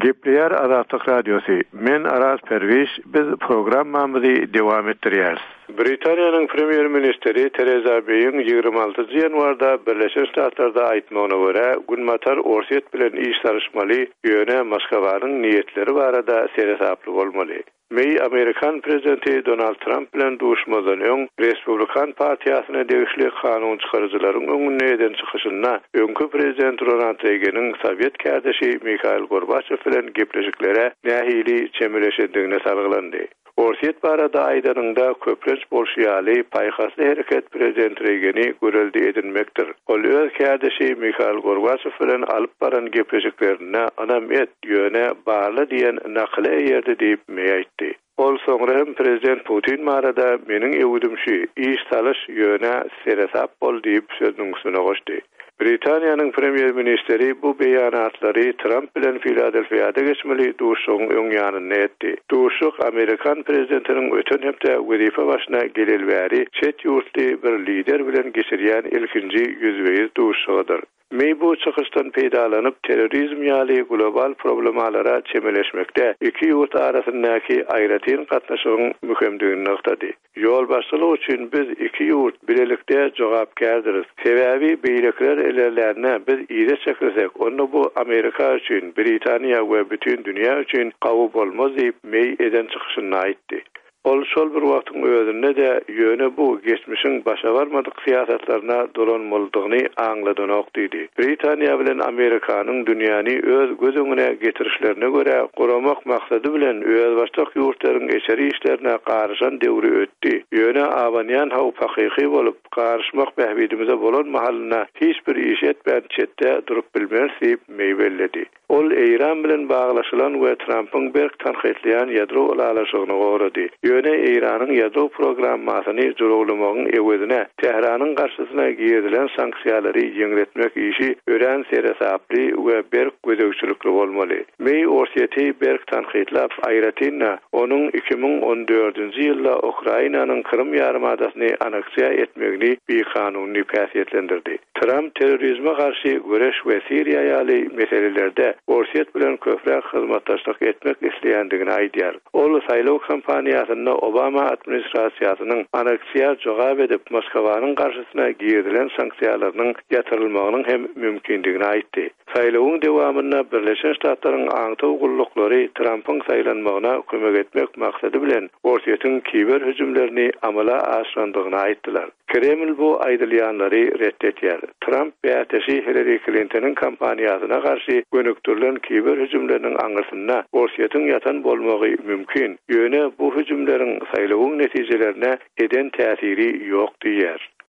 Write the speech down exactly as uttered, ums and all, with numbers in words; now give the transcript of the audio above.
Gepleyer Azatlyk Radiosu. Men Aras Perviş, biz programmamyzy dowam etdirýäris. Britaniýanyň Premier Ministeri Theresa May'in ýygrima altynjy ýanwarda Birleşik Ştatlarda aýtmagyna görä, Günmatar Orset bilen iş sarışmaly ýöne Moskwanyň niýetleri barada serhesaply bolmaly. May Amerikan prezidenti Donald Trump bilen duşmadan öň Respublikan partiýasyna degişli kanun çykarjylaryň öňüne eden çykyşyna öňkü prezident Ronald Reagan'yň Sowet kärdişi Mikhail Gorbachev bilen gepleşiklere nähili çemeleşendigine sargylandy. Orset barada aýdanynda köplenç bolşýaly paýhasly hereket prezident Reagan'y göreldi edinmekdir. Ol öz kärdişi Mikhail Gorbachev bilen alyp baran gepleşiklerine anam et ýöne barly diýen nakly ýerde diýip meýaýtdy. Ol soňra hem prezident Putin marada meniň ewdümşi iş salyş ýöne serhesap bol diýip sözüň üstüne goşdy. Britaniýanyň premier ministeri bu beýanatlary Trump bilen Filadelfiýada geçmeli duşuň öň ýanyna etdi. Duşuk Amerikan prezidentiniň öten hepde wezife başyna gelelbäri çet ýurtly bir lider bilen geçirýän ilkinji ýüzbeýiz duşugydyr. May bu çykyşdan peýdalanyp terrorizm ýaly global problemalara çemeleşmekde iki ýurt arasyndaky aýratyn gatnaşygyň mühimdigini noktady. Ýol başçylygy üçin biz iki ýurt bilelikde jogapkärdiris. Sebäbi beýlekler elerlerine biz ýere çekirsek, onu bu Amerika üçin, Britaniýa we bütün dünýä üçin gawy bolmaz diýip May eden çykyşyny aýtdy. Ol şol bir wagtyň özünde de ýöne bu geçmişiň başa barmadyk siýasatlaryna dolanmalydygyny aňladan okdydy. Britaniýa bilen Amerikanyň dünýäni öz göz öňüne getirişlerine göre guramak maksady bilen öz başlyk ýurtlaryň eşeri işlerine garşan döwri ötdi. Ýöne abanýan haw hakyky bolup garşmak behbidimize bolan mahalyna hiç bir iş etmän çetde durup bilmez diýip meýbelledi. Ol Eýran bilen baglaşylan we Trumpyň berk tanqidleýän ýadro ulalaşygyny gorady. Ýöne Eýranyň ýadro programmasyny jurulmagyň ewedine Tehranyň garşysyna giýilen sanksiýalary ýeňretmek işi ören serhesaply we berk gözegçilikli bolmaly. May Orset'i berk tanqidlap aýratynda onuň iki ming on dördünji ýylda Ukrainanyň Krym ýarymadasyny aneksiýa etmegini bir kanuny päsiýetlendirdi. Trump terrorizme garşy göreş we Siriýa ýaly meselelerde Orset bilen köprek hyzmatdaşlyk etmek isleýändigini aýdýar. Ol saýlaw kampaniýasyna Obama administrasiýasynyň aneksiýa jogap edip Moskwanyň garşysyna giýilen sanksiýalarynyň ýatyrylmagynyň hem mümkindigini aýtdy. Saýlawyň dowamyna Birleşik Ştatlaryň aňtaw gullukları Trumpyň saýlanmagyna kömek etmek maksady bilen Orset'iň kiber hüjümlerini amala aşyrandygyny aýtdylar. Kreml bu aýdylýanlary reddetýär. Trump beýatesi Hillary Clinton'yň kampaniýasyna garşy gönüktirilen kiber hüjümleriniň aňyrsynda Orset'iň ýatan bolmagy mümkin. Ýöne bu hüjümleriň saýlawyň netijelerine eden täsiri ýok diýär.